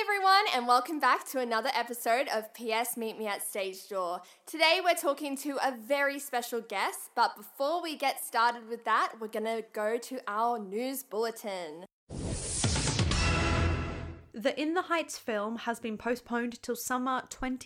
everyone, and welcome back to another episode of PS Meet Me at Stage Door. Today we're talking to a very special guest, but before we get started with that, we're going to go to our news bulletin. The In the Heights film has been postponed till summer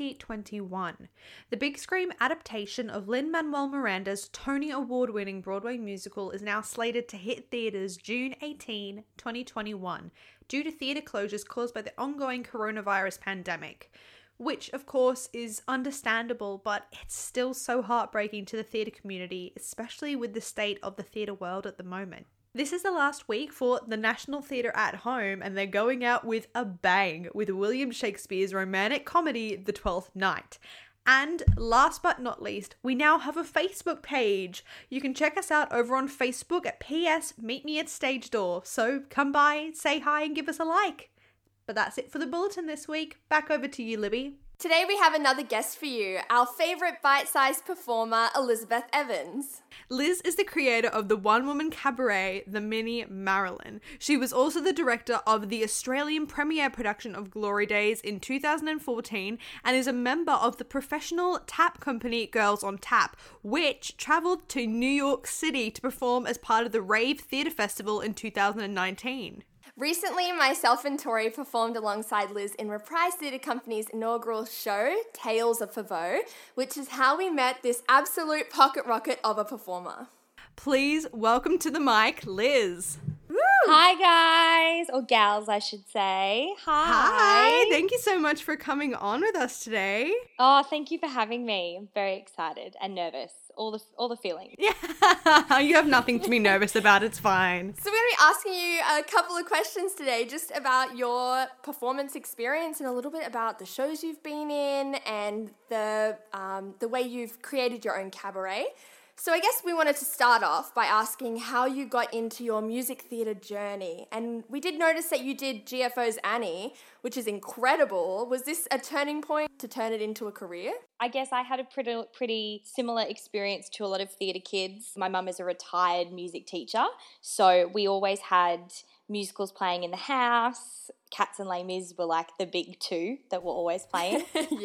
2021. The big screen adaptation of Lin-Manuel Miranda's Tony Award-winning Broadway musical is now slated to hit theatres June 18, 2021, due to theatre closures caused by the ongoing coronavirus pandemic. Which, of course, is understandable, but it's still so heartbreaking to the theatre community, especially with the state of the theatre world at the moment. This is the last week for the National Theatre at Home, and they're going out with a bang with William Shakespeare's romantic comedy, The Twelfth Night. And last but not least, we now have a Facebook page. You can check us out over on Facebook at PS Meet Me at Stage Door. So come by, say hi, and give us a like. But that's it for the bulletin this week. Back over to you, Libby. Today we have another guest for you, our favourite bite-sized performer, Elizabeth Evans. Liz is the creator of the one-woman cabaret, The Mini Marilyn. She was also the director of the Australian premiere production of Glory Days in 2014 and is a member of the professional tap company Girls on Tap, which travelled to New York City to perform as part of the Rave Theatre Festival in 2019. Recently, myself and Tori performed alongside Liz in Reprise Theatre Company's inaugural show, Tales of Favo, which is how we met this absolute pocket rocket of a performer. Please welcome to the mic, Liz. Woo! Hi guys, or gals I should say. Hi, thank you so much for coming on with us today. Oh, thank you for having me. I'm very excited and nervous. All the feelings. Yeah, you have nothing to be nervous about. It's fine. So we're going to be asking you a couple of questions today just about your performance experience and a little bit about the shows you've been in and the way you've created your own cabaret. So I guess we wanted to start off by asking how you got into your music theatre journey. And we did notice that you did GFO's Annie, which is incredible. Was this a turning point to turn it into a career? I guess I had a pretty similar experience to a lot of theatre kids. My mum is a retired music teacher, so we always had musicals playing in the house. Cats and Les Mis were like the big two that were always playing.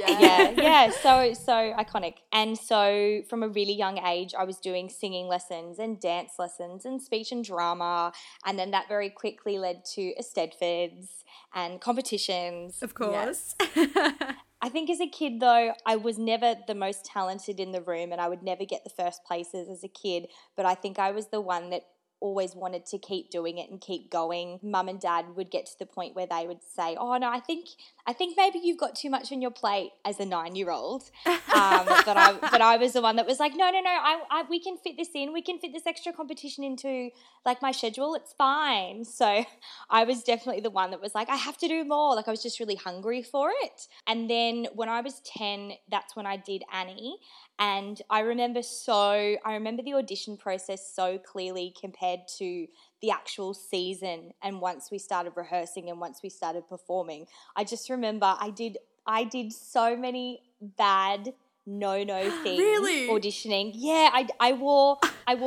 Yeah, so iconic. And so from a really young age, I was doing singing lessons and dance lessons and speech and drama, and then that very quickly led to Eisteddfods and competitions. Of course. Yes. I think as a kid, though, I was never the most talented in the room and I would never get the first places as a kid, but I think I was the one that always wanted to keep doing it and keep going. Mum and Dad would get to the point where they would say, oh no, I think maybe you've got too much on your plate as a 9-year-old. But I was the one that was like, no, we can fit this in. We can fit this extra competition into like my schedule. It's fine. So I was definitely the one that was like, I have to do more. Like I was just really hungry for it. And then when I was 10, that's when I did Annie. And I remember the audition process so clearly compared to the actual season and once we started rehearsing and once we started performing. I just remember I did so many bad no things auditioning. Yeah, I wore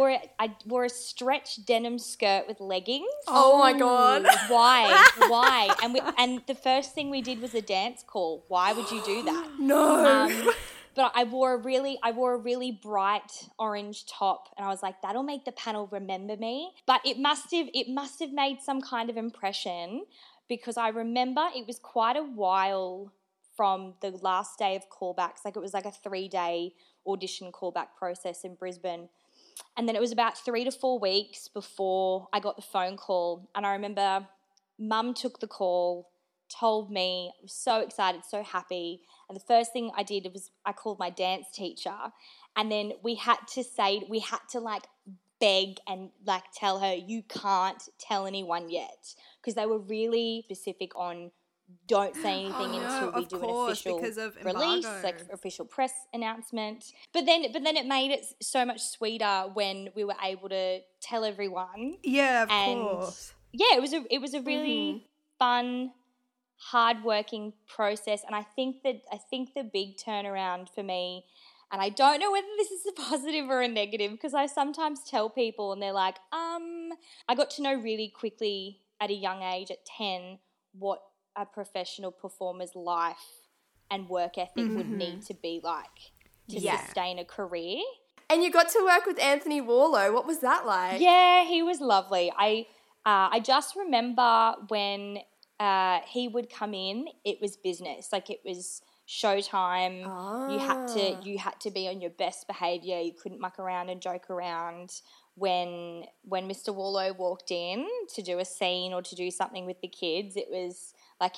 a stretch denim skirt with leggings. Oh my God. Why? And the first thing we did was a dance call. Why would you do that? No. But I wore a really bright orange top and I was like, that'll make the panel remember me. But it must have made some kind of impression because I remember it was quite a while from the last day of callbacks. Like it was like a 3-day audition callback process in Brisbane. And then it was about 3 to 4 weeks before I got the phone call. And I remember Mum took the call, told me, I was so excited, so happy. And the first thing I did was I called my dance teacher and then we had to like beg and like tell her, you can't tell anyone yet, because they were really specific on don't say anything until we do an official release, like official press announcement. But then it made it so much sweeter when we were able to tell everyone. Yeah, of course. Yeah, it was a really fun, hard-working process, and I think the big turnaround for me, and I don't know whether this is a positive or a negative, because I sometimes tell people and they're like, I got to know really quickly at a young age, at 10, what a professional performer's life and work ethic would need to be like to sustain a career. And you got to work with Anthony Warlow. What was that like? Yeah, he was lovely. I just remember when he would come in, it was business. Like it was showtime. You had to be on your best behaviour. You couldn't muck around and joke around. When Mr. Warlow walked in to do a scene or to do something with the kids, it was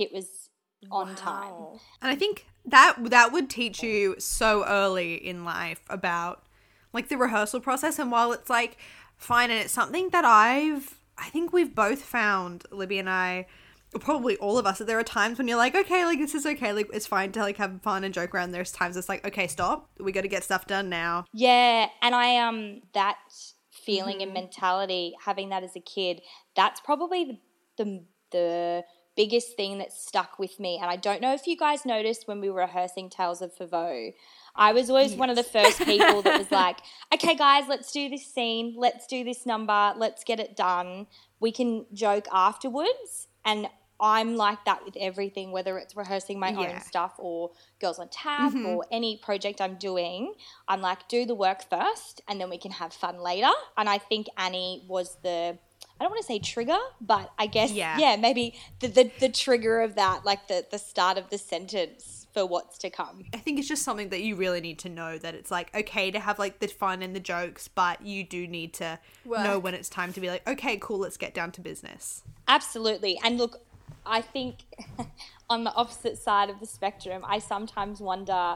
on time. And I think that would teach you so early in life about like the rehearsal process. And while it's like fine, and it's something that I think we've both found, Libby and I, probably all of us, that there are times when you're like, okay, like this is okay, like it's fine to like have fun and joke around. There's times it's like, okay, stop, we got to get stuff done now. Yeah, and I that feeling and mentality, having that as a kid, that's probably the biggest thing that stuck with me. And I don't know if you guys noticed when we were rehearsing Tales of Favo, I was always one of the first people that was like, okay, guys, let's do this scene. Let's do this number. Let's get it done. We can joke afterwards. And I'm like that with everything, whether it's rehearsing my own stuff or Girls on Tap or any project I'm doing. I'm like, do the work first and then we can have fun later. And I think Annie was I don't want to say trigger, but I guess, maybe the trigger of that, like the start of the sentence for what's to come. I think it's just something that you really need to know, that it's like okay to have like the fun and the jokes, but you do need to know when it's time to be like, okay, cool, let's get down to business. Absolutely. And look, I think on the opposite side of the spectrum, I sometimes wonder,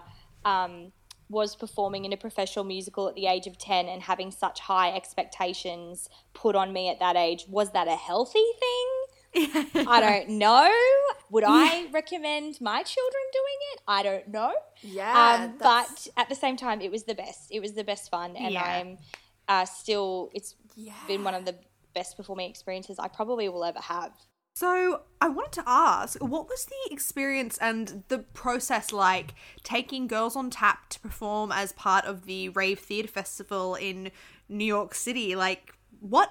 was performing in a professional musical at the age of 10 and having such high expectations put on me at that age, was that a healthy thing? I don't know. Would I recommend my children doing it? I don't know. Yeah. But at the same time, it was the best. It was the best fun. And I'm still, it's been one of the best performing experiences I probably will ever have. So I wanted to ask, what was the experience and the process like taking Girls on Tap to perform as part of the Rave Theatre Festival in New York City? Like, what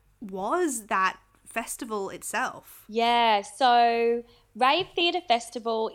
was that festival itself? Yeah, so Rave Theatre Festival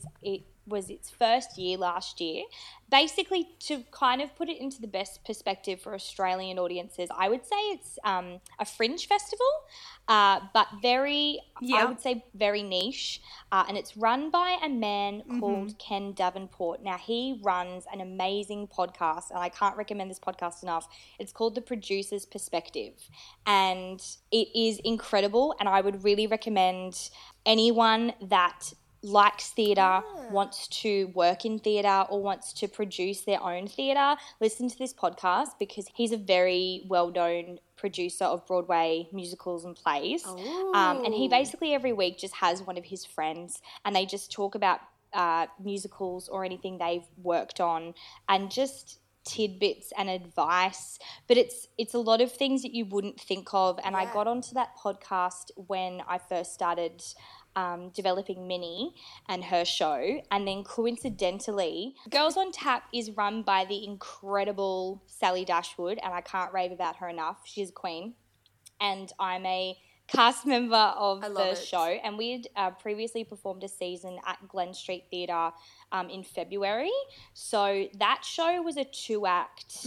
was its first year last year. Basically, to kind of put it into the best perspective for Australian audiences, I would say it's a fringe festival, but I would say very niche. And it's run by a man called Ken Davenport. Now, he runs an amazing podcast, and I can't recommend this podcast enough. It's called The Producer's Perspective, and it is incredible, and I would really recommend anyone that likes theatre, wants to work in theatre or wants to produce their own theatre, listen to this podcast, because he's a very well-known producer of Broadway musicals and plays. And he basically every week just has one of his friends and they just talk about musicals or anything they've worked on and just tidbits and advice. But it's a lot of things that you wouldn't think of. And I got onto that podcast when I first started developing Minnie and her show, and then coincidentally Girls on Tap is run by the incredible Sally Dashwood, and I can't rave about her enough. She's a queen, and I'm a cast member of the show, and we had previously performed a season at Glen Street Theatre in February. So that show was a 2-act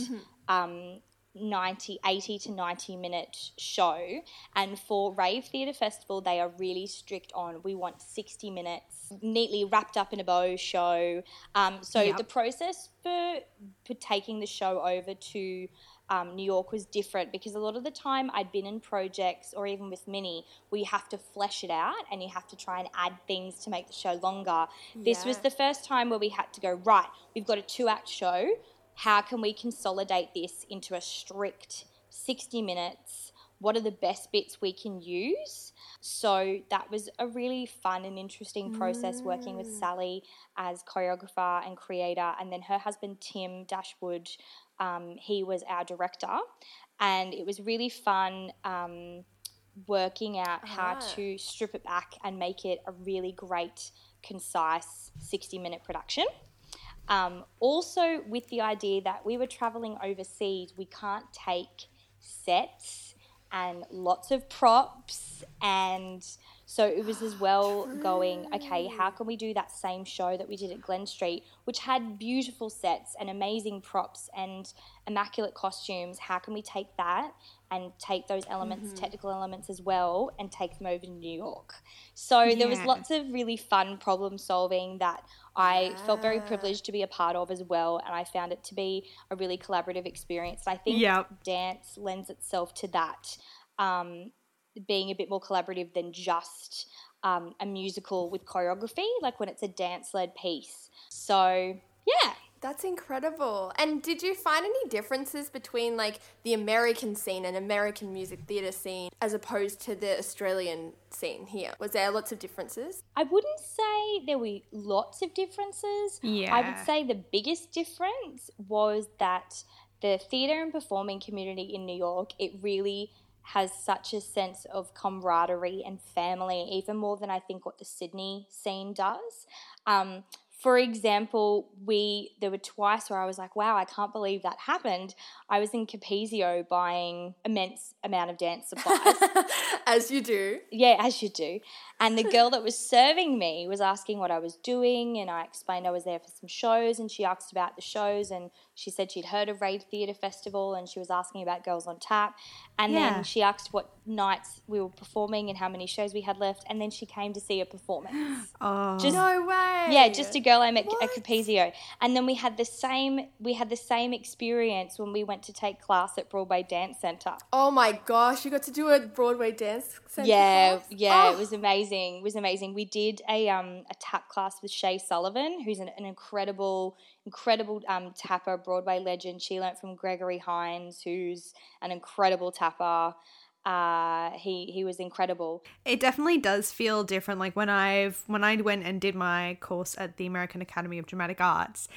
80 to 90 minute show, and for Rave Theatre Festival they are really strict on, we want 60 minutes neatly wrapped up in a bow show. The process for taking the show over to New York was different, because a lot of the time I'd been in projects, or even with Minnie, where you have to flesh it out and you have to try and add things to make the show longer. This was the first time where we had to go, right, we've got a 2-act show. How can we consolidate this into a strict 60 minutes? What are the best bits we can use? So that was a really fun and interesting process, working with Sally as choreographer and creator, and then her husband Tim Dashwood, he was our director, and it was really fun working out how to strip it back and make it a really great, concise 60-minute production. Also with the idea that we were traveling overseas, we can't take sets and lots of props and So it was as well going, okay, how can we do that same show that we did at Glen Street, which had beautiful sets and amazing props and immaculate costumes? How can we take that and take those elements, technical elements as well, and take them over to New York? So there was lots of really fun problem solving that I felt very privileged to be a part of as well, and I found it to be a really collaborative experience. I think dance lends itself to that, being a bit more collaborative than just a musical with choreography, like when it's a dance-led piece. So, yeah. That's incredible. And did you find any differences between like the American scene and American music theatre scene as opposed to the Australian scene here? Was there lots of differences? I wouldn't say there were lots of differences. Yeah. I would say the biggest difference was that the theatre and performing community in New York, it really has such a sense of camaraderie and family, even more than I think what the Sydney scene does. For example, there were twice where I was like, wow, I can't believe that happened. I was in Capezio buying immense amount of dance supplies. As you do. Yeah, as you do. And the girl that was serving me was asking what I was doing, and I explained I was there for some shows, and she asked about the shows, and she said she'd heard of Rave Theatre Festival, and she was asking about Girls on Tap. And then she asked what nights we were performing and how many shows we had left, and then she came to see a performance. No way. Yeah, just a girl I met at Capezio. And then we had the same experience when we went to take class at Broadway Dance Centre. Oh my gosh, you got to do a Broadway Dance Centre class? Oh. It was amazing. It was amazing. We did a tap class with Shay Sullivan, who's an incredible tapper, Broadway legend. She learnt from Gregory Hines, who's an incredible tapper. He was incredible. It definitely does feel different. Like when I went and did my course at the American Academy of Dramatic Arts,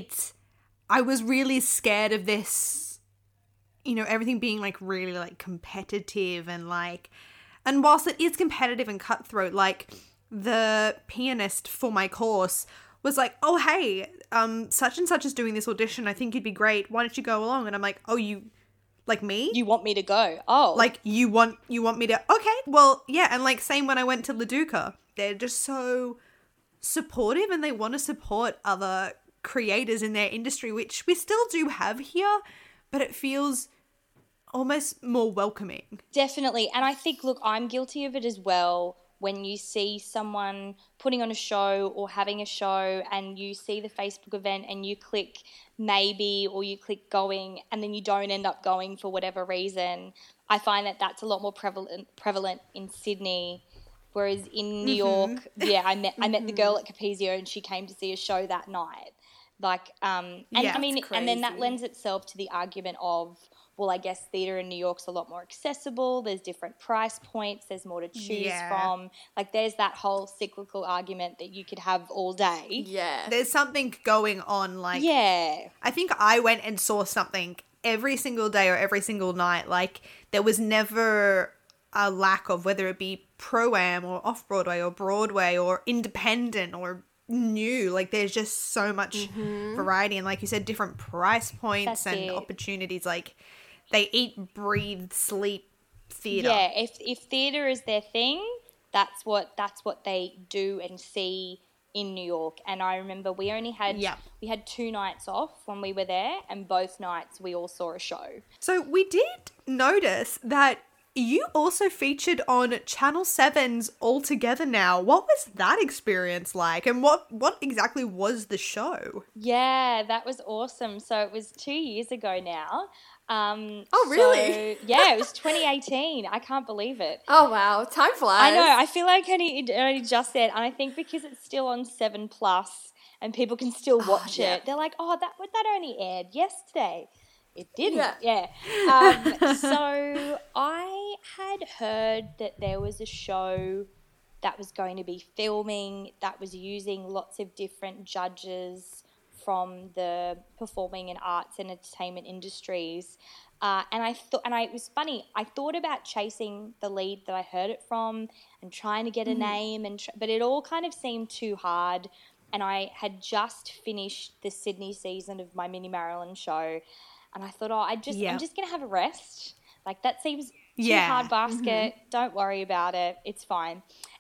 I was really scared of this, everything being like really like competitive and whilst it is competitive and cutthroat, like the pianist for my course was like, oh, hey, such and such is doing this audition. I think you'd be great. Why don't you go along? And I'm like, oh, you, like me? You want me to go? Oh. Like you want me to, okay, well, yeah. And like same when I went to LaDuca, they're just so supportive and they want to support other creators in their industry, which we still do have here, but it feels almost more welcoming. Definitely. And I think, look, I'm guilty of it as well. When you see someone putting on a show or having a show and you see the Facebook event and you click maybe or you click going and then you don't end up going for whatever reason, I find that that's a lot more prevalent in Sydney. Whereas in New York, I met the girl at Capezio and she came to see a show that night. And then that lends itself to the argument of, well, I guess theatre in New York's a lot more accessible. There's different price points. There's more to choose from. Like, there's that whole cyclical argument that you could have all day. Yeah. There's something going on. Like, I think I went and saw something every single day or every single night. Like, there was never a lack of, whether it be Pro-Am or Off-Broadway or Broadway or independent or new. Like, there's just so much variety. And like you said, different price points opportunities. Like, they eat, breathe, sleep theatre. Yeah, if theatre is their thing, that's what they do and see in New York. And I remember we had 2 nights off when we were there, and both nights we all saw a show. So we did notice that you also featured on Channel 7's All Together Now. What was that experience like, and what exactly was the show? Yeah, that was awesome. So it was 2 years ago now. Oh, really? So, yeah, it was 2018. I can't believe it. Oh, wow. Time flies. I know. I feel like I only just said, and I think because it's still on 7 Plus and people can still watch it, they're like, oh, that only aired yesterday. It didn't. Yeah. So I had heard that there was a show that was going to be filming that was using lots of different judges from the performing and arts and entertainment industries. And it was funny. I thought about chasing the lead that I heard it from and trying to get a name, but it all kind of seemed too hard. And I had just finished the Sydney season of my Mini Marilyn show. And I thought, I'm just going to have a rest. Like, that seems too hard basket. Don't worry about it. It's fine.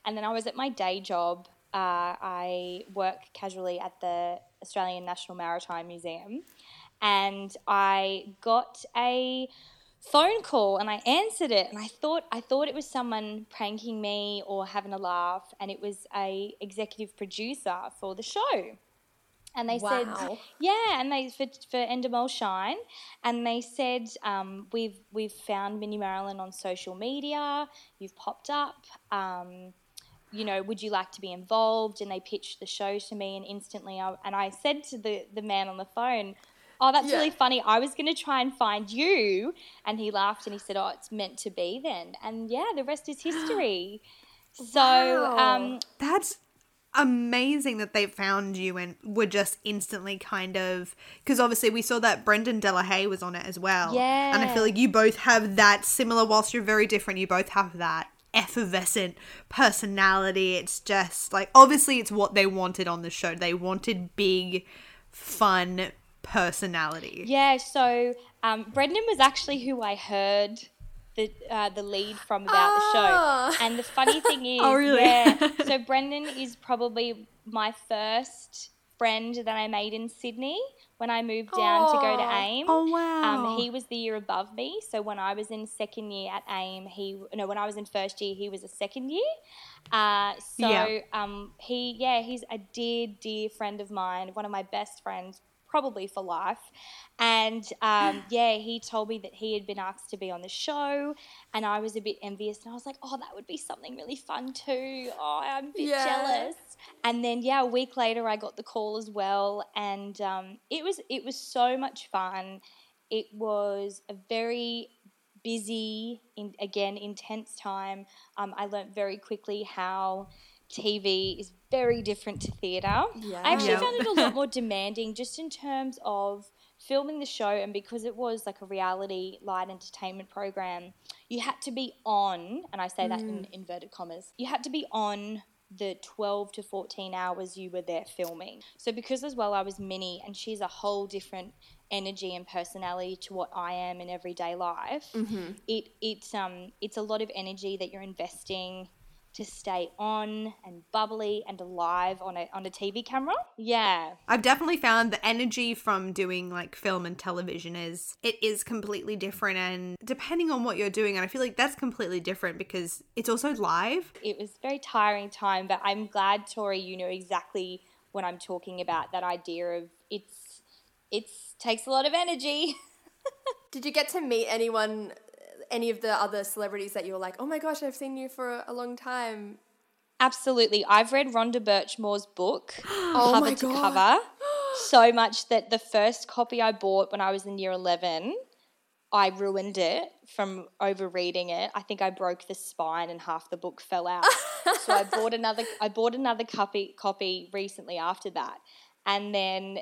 And then I was at my day job. I work casually at the Australian National Maritime Museum, and I got a phone call and I answered it, and I thought it was someone pranking me or having a laugh, and it was a executive producer for the show. And they said, yeah, and they for Endemol Shine, and they said, we've found Minnie Marilyn on social media. You've popped up. Would you like to be involved? And they pitched the show to me, and instantly, I said to the man on the phone, oh, that's really funny. I was going to try and find you. And he laughed and he said, oh, it's meant to be then. And yeah, the rest is history. So that's amazing that they found you and were just instantly kind of, because obviously we saw that Brendan Delahaye was on it as well. Yeah. And I feel like you both have that similar, whilst you're very different, you both have that effervescent personality. It's just like, obviously it's what they wanted on the show. They wanted big, fun personality. Yeah, so Brendan was actually who I heard the lead from about the show. And the funny thing is, oh, really? So Brendan is probably my first friend that I made in Sydney when I moved down to go to AIM. Oh, wow. He was the year above me. So when I was in second year at AIM, when I was in first year, he was a second year. He's a dear friend of mine, one of my best friends, probably for life. And he told me that he had been asked to be on the show, and I was a bit envious, and I was like, oh, that would be something really fun too. Oh, I'm a bit jealous. And then a week later I got the call as well, and it was so much fun. It was a very busy, intense time. I learnt very quickly how TV is very different to theatre. Yeah. I actually found it a lot more demanding just in terms of filming the show, and because it was like a reality light entertainment program, you had to be on, and I say that in inverted commas, you had to be on the 12 to 14 hours you were there filming. So because as well I was Minnie, and she's a whole different energy and personality to what I am in everyday life, it's a lot of energy that you're investing to stay on and bubbly and alive on a TV camera. Yeah. I've definitely found the energy from doing like film and television is completely different, and depending on what you're doing, and I feel like that's completely different because it's also live. It was a very tiring time, but I'm glad, Tori, you know exactly what I'm talking about, that idea of it's takes a lot of energy. Did you get to meet any of the other celebrities that you were like, oh my gosh, I've seen you for a long time? Absolutely. I've read Rhonda Birchmore's book cover to God. cover so much that the first copy I bought when I was in year 11, I ruined it from overreading it. I think I broke the spine and half the book fell out. So I bought another copy recently after that. And then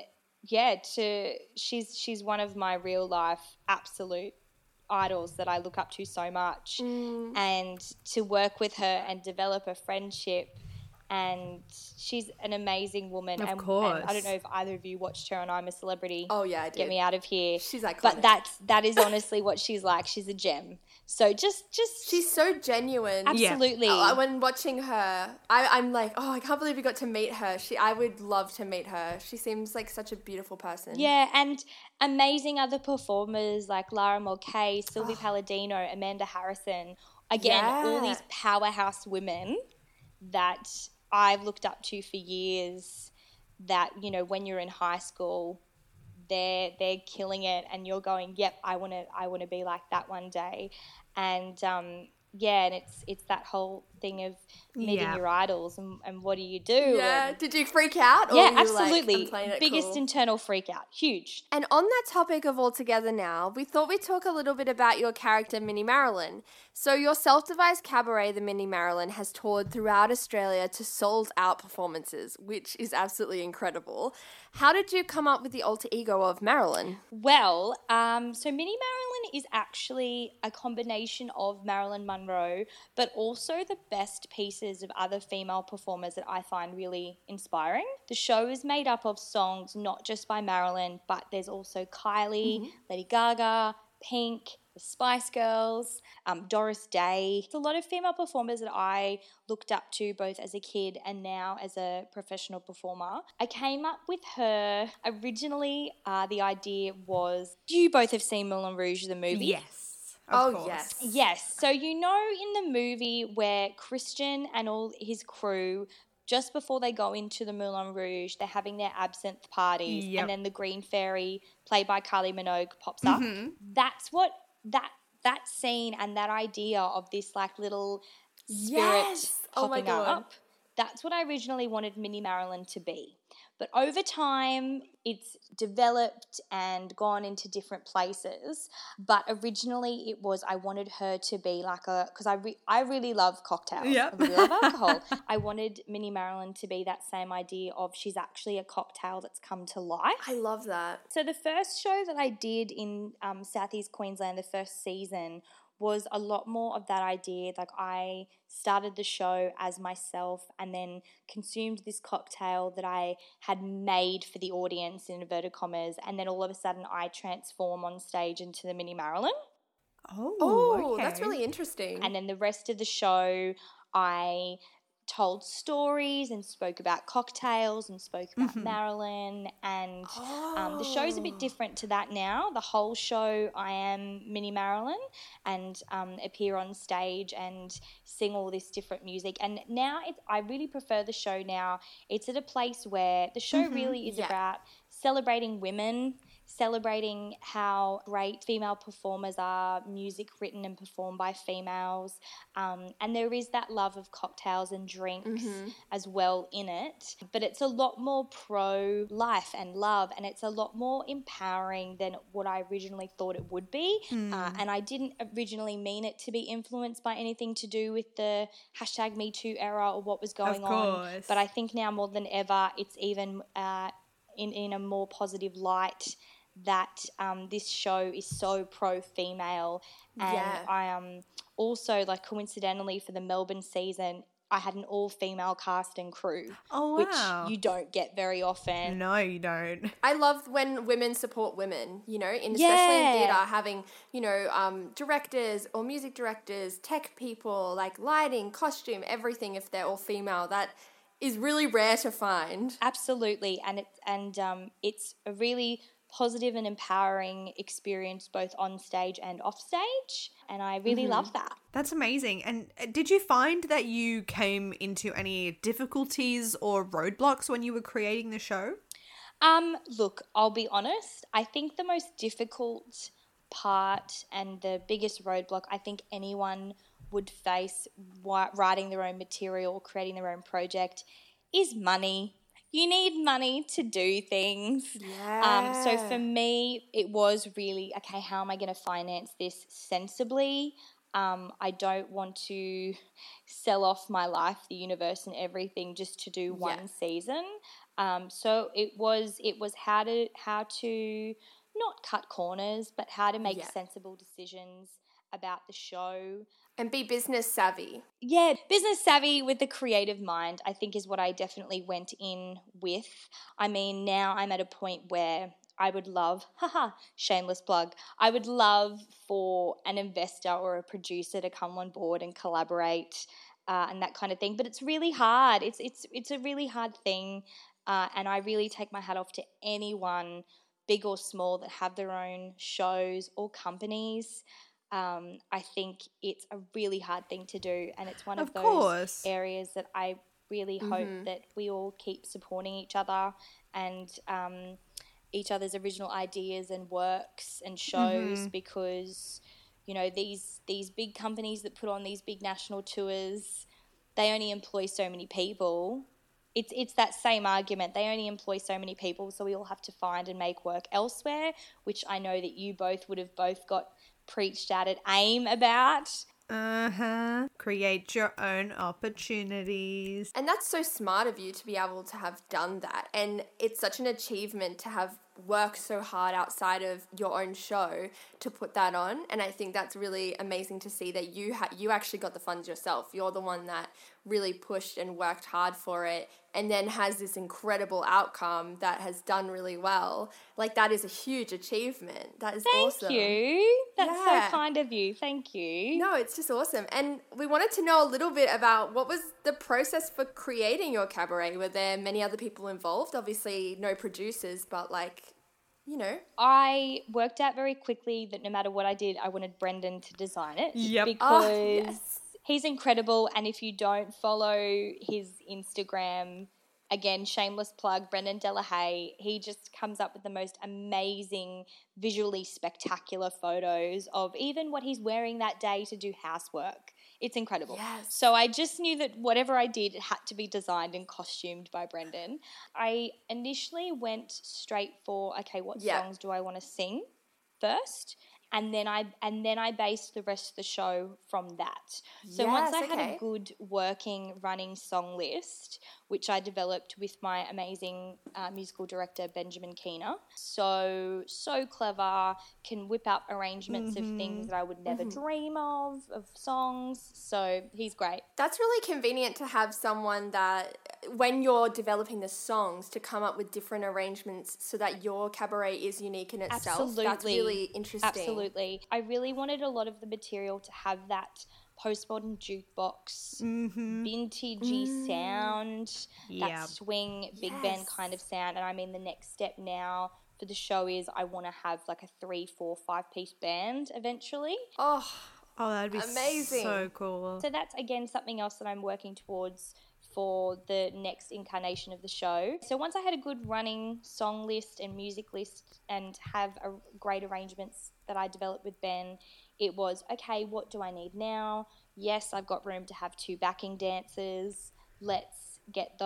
she's one of my real life absolute idols that I look up to so much, and to work with her and develop a friendship, and she's an amazing woman. Of and course. I don't know if either of you watched her on I'm a Celebrity. Oh yeah, I did. Get Me Out of Here. She's iconic. But that is honestly what she's like. She's a gem. So just she's so genuine. Absolutely. When watching her, I'm like, oh, I can't believe we got to meet her. I would love to meet her. She seems like such a beautiful person. Yeah, and amazing other performers like Lara Mulcahy, Sylvie Palladino, Amanda Harrison. Again, all these powerhouse women that I've looked up to for years, that, you know, when you're in high school, they're killing it, and you're going, yep, I want to be like that one day. And and it's that whole thing of meeting your idols, and what do you do? Yeah. And did you freak out? Or yeah, were you absolutely. like, I'm playing it Biggest cool? internal freak out. Huge. And on that topic of All Together Now, we thought we'd talk a little bit about your character, Minnie Marilyn. So your self-devised cabaret, The Minnie Marilyn, has toured throughout Australia to sold-out performances, which is absolutely incredible. How did you come up with the alter ego of Marilyn? Well, so Minnie Marilyn is actually a combination of Marilyn Monroe, but also the best pieces of other female performers that I find really inspiring. The show is made up of songs not just by Marilyn, but there's also Kylie, Lady Gaga, Pink, the Spice Girls, Doris Day. It's a lot of female performers that I looked up to both as a kid and now as a professional performer. I came up with her originally. The idea was, you both have seen Moulin Rouge, the movie? Yes. Of course. Yes. Yes. So you know in the movie where Christian and all his crew, just before they go into the Moulin Rouge, they're having their absinthe parties, Yep. and then the Green Fairy, played by Kylie Minogue, pops up. That's what that scene and that idea of this like little spirit Yes. Oh my popping God. up. That's what I originally wanted Minnie Marilyn to be. But over time, it's developed and gone into different places. But originally, it was I wanted her to be like because I really love cocktails. Yep. I really love alcohol. I wanted Minnie Marilyn to be that same idea of she's actually a cocktail that's come to life. I love that. So the first show that I did in Southeast Queensland, the first season, was a lot more of that idea. Like I started the show as myself and then consumed this cocktail that I had made for the audience in inverted commas, and then all of a sudden I transform on stage into the Minnie Marilyn. Oh, okay. that's really interesting. And then the rest of the show I told stories and spoke about cocktails and spoke about Marilyn, and the show's a bit different to that now. The whole show I am Minnie Marilyn and appear on stage and sing all this different music, and now I really prefer the show now. It's at a place where the show really is about celebrating women, celebrating how great female performers are, music written and performed by females, and there is that love of cocktails and drinks as well in it. But it's a lot more pro-life and love, and it's a lot more empowering than what I originally thought it would be. And I didn't originally mean it to be influenced by anything to do with the #MeToo era or what was going on. But I think now more than ever, it's even in a more positive light that this show is so pro-female. And I also, like, coincidentally for the Melbourne season, I had an all-female cast and crew, which you don't get very often. No, you don't. I love when women support women, you know, especially in theatre, having, you know, directors or music directors, tech people, like lighting, costume, everything, if they're all female. That is really rare to find. Absolutely, and it's a really positive and empowering experience both on stage and off stage, and I really love that. That's amazing. And did you find that you came into any difficulties or roadblocks when you were creating the show? Look, I'll be honest, I think the most difficult part and the biggest roadblock I think anyone would face writing their own material or creating their own project is money. You need money to do things. Yeah. So for me, it was really, okay, how am I going to finance this sensibly? I don't want to sell off my life, the universe and everything just to do one season. So it was how to not cut corners, but how to make sensible decisions about the show. And be business savvy. Yeah, business savvy with the creative mind, I think, is what I definitely went in with. I mean, now I'm at a point where I would love, shameless plug, I would love for an investor or a producer to come on board and collaborate and that kind of thing. But it's really hard. It's a really hard thing, and I really take my hat off to anyone, big or small, that have their own shows or companies. I think it's a really hard thing to do, and it's one of those areas that I really hope that we all keep supporting each other and each other's original ideas and works and shows, because, you know, these big companies that put on these big national tours, they only employ so many people. It's that same argument. They only employ so many people, so we all have to find and make work elsewhere, which I know that you both would have both got preached at AIM about. Create your own opportunities. And that's so smart of you to be able to have done that. And it's such an achievement to have worked so hard outside of your own show to put that on. And I think that's really amazing to see that you actually got the funds yourself. You're the one that really pushed and worked hard for it and then has this incredible outcome that has done really well. Like, that is a huge achievement. That is awesome. Thank you. That's Yeah. so kind of you. Thank you. No, it's just awesome. And we wanted to know a little bit about what was the process for creating your cabaret. Were there many other people involved? Obviously, no producers, but like, you know. I worked out very quickly that no matter what I did, I wanted Brendan to design it. Yep. Because Yes. he's incredible. And if you don't follow his Instagram, again, shameless plug, Brendan Delahaye, he just comes up with the most amazing, visually spectacular photos of even what he's wearing that day to do housework. It's incredible. Yes. So I just knew that whatever I did had to be designed and costumed by Brendan. I initially went straight for, okay, what songs do I want to sing first? And then I based the rest of the show from that. So once I had a good working running song list, which I developed with my amazing musical director Benjamin Keener, so clever, can whip up arrangements of things that I would never dream of songs. So he's great. That's really convenient to have someone that, when you're developing the songs, to come up with different arrangements so that your cabaret is unique in itself. Absolutely. That's really interesting. Absolutely. I really wanted a lot of the material to have that postmodern jukebox, vintagey sound, that swing big band kind of sound. And I mean, the next step now for the show is I want to have like a 3, 4, 5-piece band eventually. Oh, that'd be amazing. so cool. So that's, again, something else that I'm working towards for the next incarnation of the show. So once I had a good running song list and music list and have great arrangements that I developed with Ben, it was, okay, what do I need now? Yes, I've got room to have 2 backing dancers. Let's get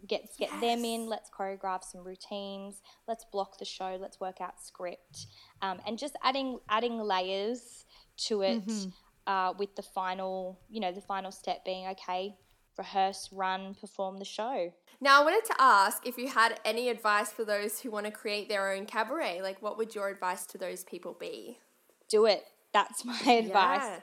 them in. Let's choreograph some routines. Let's block the show. Let's work out script. And just adding layers to it with the final step being, okay, rehearse, run, perform the show. Now, I wanted to ask if you had any advice for those who want to create their own cabaret. Like, what would your advice to those people be? Do it. That's my advice.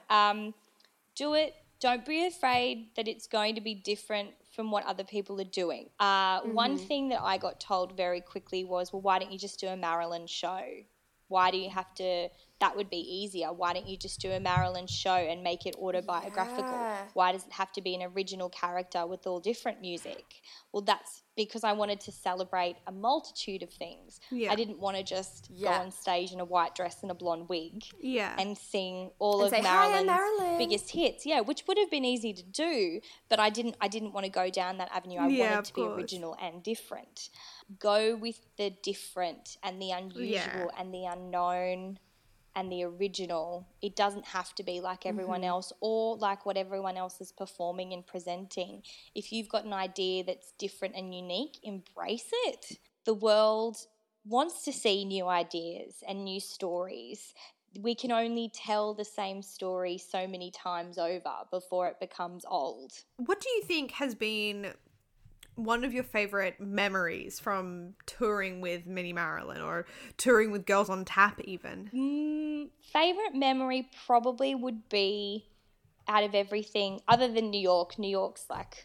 Do it. Don't be afraid that it's going to be different from what other people are doing. One thing that I got told very quickly was, well, why don't you just do a Marilyn show? Why do you have to, that would be easier. Why don't you just do a Marilyn show and make it autobiographical? Yeah. Why does it have to be an original character with all different music? Well, that's because I wanted to celebrate a multitude of things. Yeah. I didn't want to just go on stage in a white dress and a blonde wig and sing all of say, "Hi, I'm Marilyn's Marilyn." biggest hits. Yeah, which would have been easy to do, but I didn't want to go down that avenue. I wanted to be original and different. Go with the different and the unusual and the unknown and the original. It doesn't have to be like everyone else or like what everyone else is performing and presenting. If you've got an idea that's different and unique, embrace it. The world wants to see new ideas and new stories. We can only tell the same story so many times over before it becomes old. What do you think has been one of your favorite memories from touring with Mini Marilyn or touring with Girls on Tap even? Favorite memory probably would be, out of everything other than New York. New York's like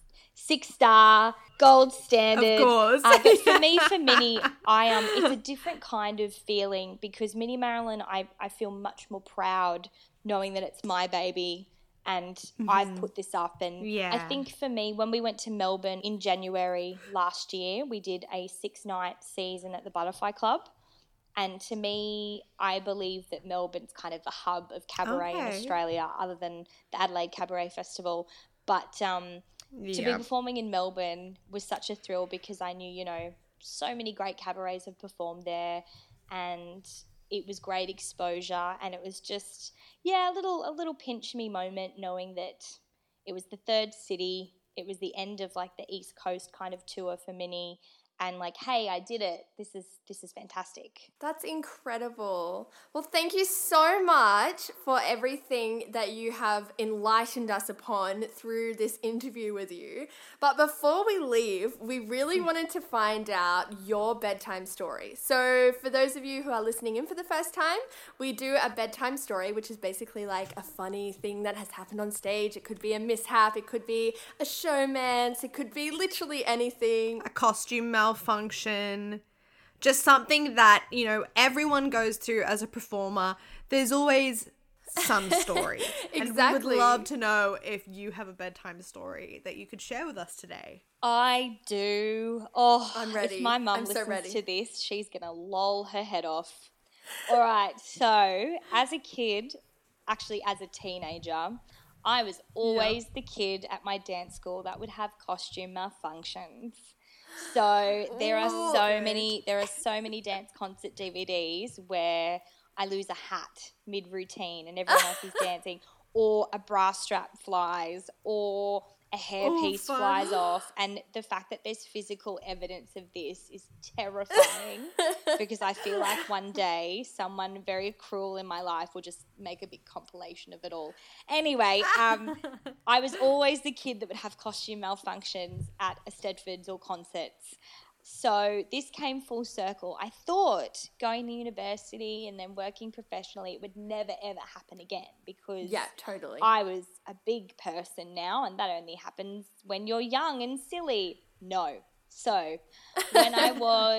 6-star, gold standard. Of course. But for me, for Mini, it's a different kind of feeling because Mini Marilyn, I feel much more proud knowing that it's my baby. And I've put this up. And I think for me, when we went to Melbourne in January last year, we did a 6-night season at the Butterfly Club. And to me, I believe that Melbourne's kind of the hub of cabaret in Australia, other than the Adelaide Cabaret Festival. But to be performing in Melbourne was such a thrill because I knew, so many great cabarets have performed there. And it was great exposure, and it was just, a little pinch me moment knowing that it was the third city. It was the end of like the East Coast kind of tour for Mini, and like, hey, I did it. This is fantastic. That's incredible. Well, thank you so much for everything that you have enlightened us upon through this interview with you. But before we leave, we really wanted to find out your bedtime story. So for those of you who are listening in for the first time, we do a bedtime story, which is basically like a funny thing that has happened on stage. It could be a mishap, it could be a showmance, it could be literally anything. A costume malfunction, just something that, you know, everyone goes through as a performer. There's always some story. Exactly. And we would love to know if you have a bedtime story that you could share with us today. I do. Oh, I'm ready. If my mum I'm so listens ready. to this, she's going to lol her head off. All right. So as a kid, actually as a teenager, I was always the kid at my dance school that would have costume malfunctions. So there are so many dance concert DVDs where I lose a hat mid-routine and everyone else is dancing, or a bra strap flies, or a hairpiece flies off. And the fact that there's physical evidence of this is terrifying because I feel like one day someone very cruel in my life will just make a big compilation of it all. Anyway, I was always the kid that would have costume malfunctions at Eisteddfods or concerts. So this came full circle. I thought going to university and then working professionally, it would never, ever happen again because Totally. I was a big person now, and that only happens when you're young and silly. No. So when I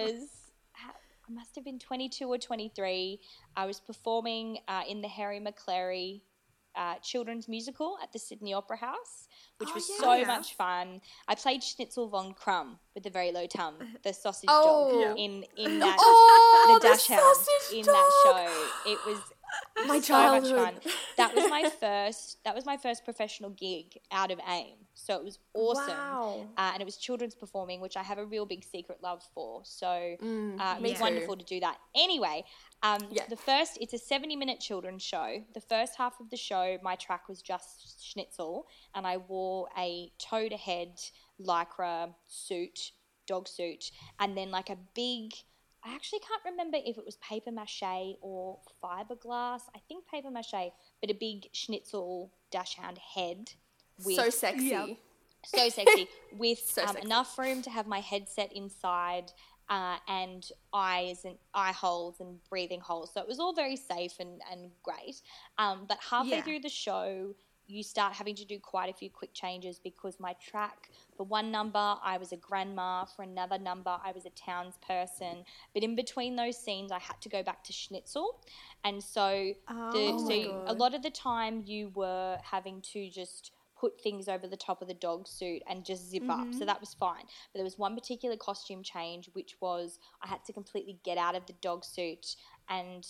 must have been 22 or 23, I was performing in the Harry McClary children's musical at the Sydney Opera House, which was so much fun. I played Schnitzel von Krumm with the very low tongue, the sausage dog in that the dash hound in that show. It was my so childhood. much fun. That was my first professional gig out of AIM. So it was awesome. Wow. And it was children's performing, which I have a real big secret love for. So it was too. wonderful to do that. Anyway, it's a 70-minute children's show. The first half of the show, my track was just Schnitzel, and I wore a toe-to-head lycra suit, dog suit, and then like a big, I actually can't remember if it was paper mache or fiberglass. I think paper mache, but a big Schnitzel dash hound head. So sexy. So sexy. With sexy. Enough room to have my headset inside and eyes and eye holes and breathing holes. So it was all very safe and great. But halfway through the show, you start having to do quite a few quick changes because my track, for one number, I was a grandma. For another number, I was a townsperson. But in between those scenes, I had to go back to Schnitzel. And so, a lot of the time you were having to just put things over the top of the dog suit and just zip up. So that was fine. But there was one particular costume change, which was I had to completely get out of the dog suit and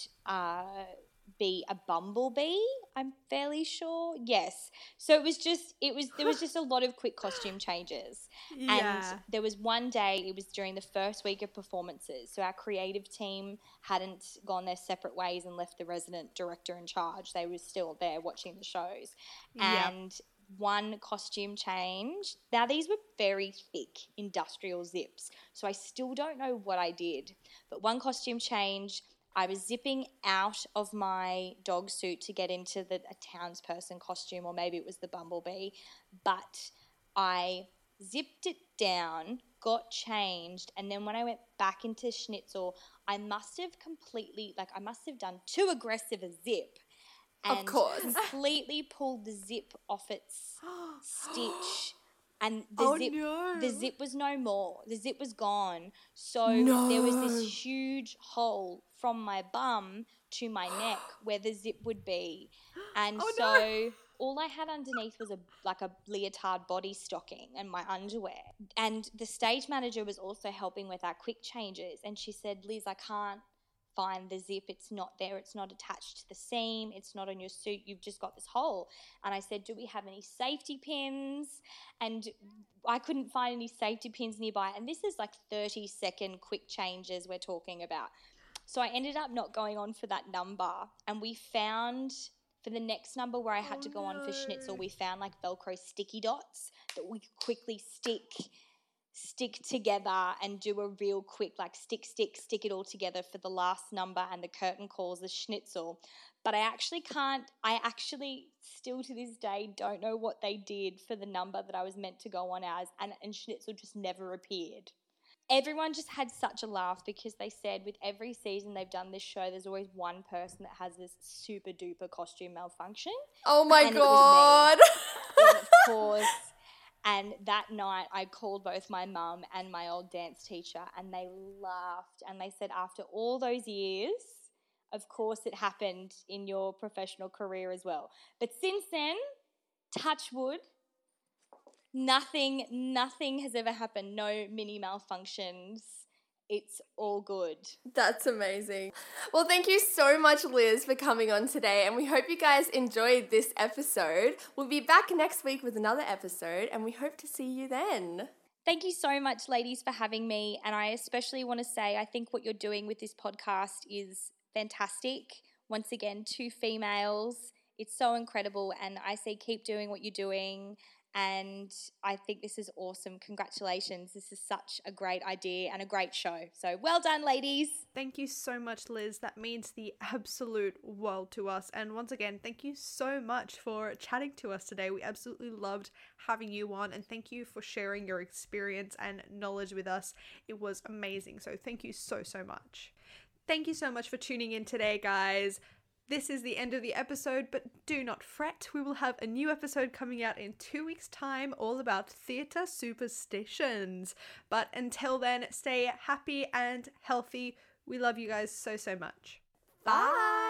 be a bumblebee, I'm fairly sure. Yes. So there was just a lot of quick costume changes. And there was one day, it was during the first week of performances. So our creative team hadn't gone their separate ways and left the resident director in charge. They were still there watching the shows. And one costume change. Now, these were very thick industrial zips, so I still don't know what I did. But one costume change, I was zipping out of my dog suit to get into a townsperson costume, or maybe it was the bumblebee, but I zipped it down, got changed, and then when I went back into Schnitzel, I must have done too aggressive a zip. And of course. completely pulled the zip off its stitch. And the zip was no more. The zip was gone. So there was this huge hole from my bum to my neck where the zip would be. And all I had underneath was a leotard body stocking and my underwear. And the stage manager was also helping with our quick changes. And she said, Liz, I can't find the zip. It's not there. It's not attached to the seam. It's not on your suit. You've just got this hole. And I said, do we have any safety pins? And I couldn't find any safety pins nearby. And this is like 30-second quick changes we're talking about. So I ended up not going on for that number. And we found, for the next number where I had to go on for Schnitzel, we found like Velcro sticky dots that we could quickly stick stick together and do a real quick, like stick it all together for the last number, and the curtain calls the schnitzel. But I actually still to this day don't know what they did for the number that I was meant to go on as, and schnitzel just never appeared. Everyone just had such a laugh because they said with every season they've done this show, there's always one person that has this super duper costume malfunction. Oh my God. And of course, and that night I called both my mum and my old dance teacher, and they laughed, and they said, after all those years, of course it happened in your professional career as well. But since then, touch wood, nothing has ever happened. No mini malfunctions. It's all good. That's amazing. Well, thank you so much, Liz, for coming on today, and we hope you guys enjoyed this episode. We'll be back next week with another episode, and we hope to see you then. Thank you so much, ladies, for having me, and I especially want to say I think what you're doing with this podcast is fantastic. Once again, 2 females. It's so incredible, and I say keep doing what you're doing. And I think this is awesome. Congratulations. This is such a great idea and a great show. So well done, ladies. Thank you so much, Liz. That means the absolute world to us. And once again, thank you so much for chatting to us today. We absolutely loved having you on, and thank you for sharing your experience and knowledge with us. It was amazing. So thank you so much. Thank you so much for tuning in today, guys. This is the end of the episode, but do not fret. We will have a new episode coming out in 2 weeks' time, all about theatre superstitions. But until then, stay happy and healthy. We love you guys so much. Bye.